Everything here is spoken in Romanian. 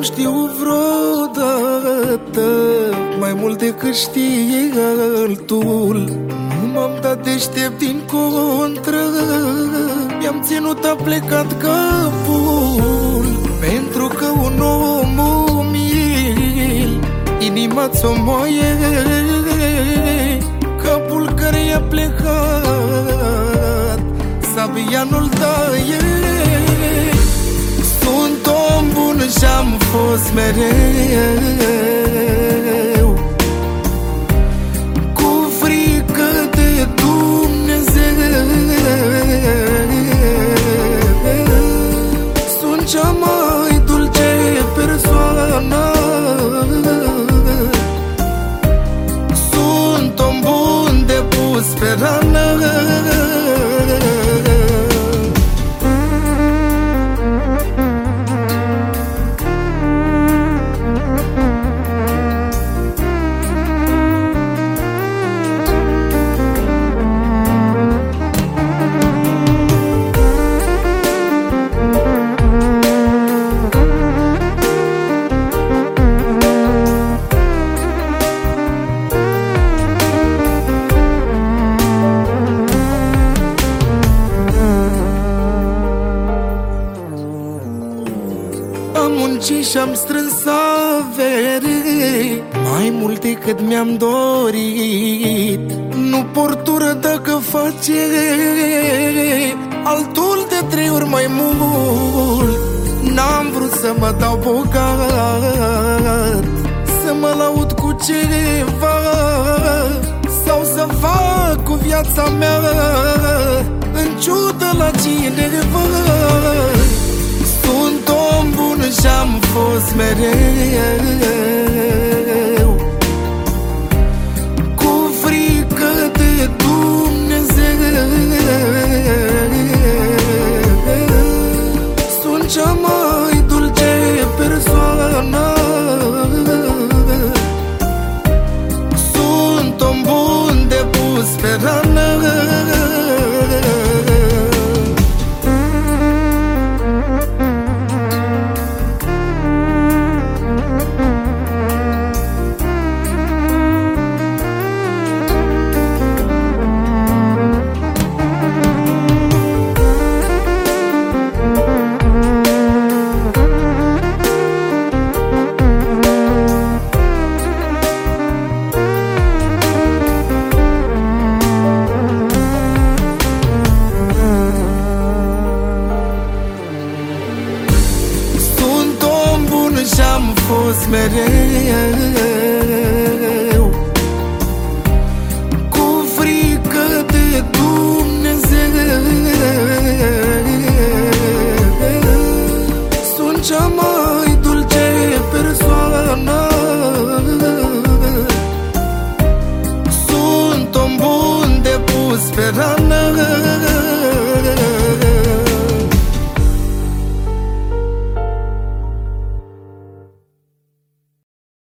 știu vreodată mai mult decât știe altul. Nu m-am dat deștept, din contră mi-am ținut, a plecat capul. Pentru că un om umil inima ți-o moaie, capul care i-a plecat sabia nu-l taie. Sunt om bun și-am fost mereu, cu frică de Dumnezeu. Sunt cea mai dulce persoană, sunt om bun de pus pe rană. Am muncit și-am strâns avere, mai mult decât mi-am dorit. Nu portură dacă face altul de 3 ori mai mult. N-am vrut să mă dau bogat, să mă laud cu ceva, sau să fac cu viața mea în ciudă la cineva. Sunt om bun și-am fost mereu, cu frică de Dumnezeu. Sunt cea mai dulce persoană, sunt om bun de pus pe rană. Și-am fost mereu, cu frică de Dumnezeu. Sunt cea mai dulce persoană, sunt om bun de pus pe rană.